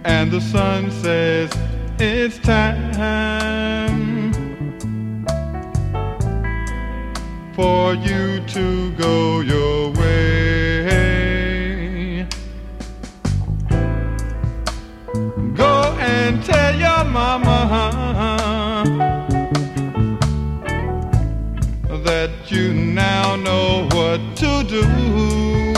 and the sun says it's time for you to go your way. Go and tell your mama that you now know what to do.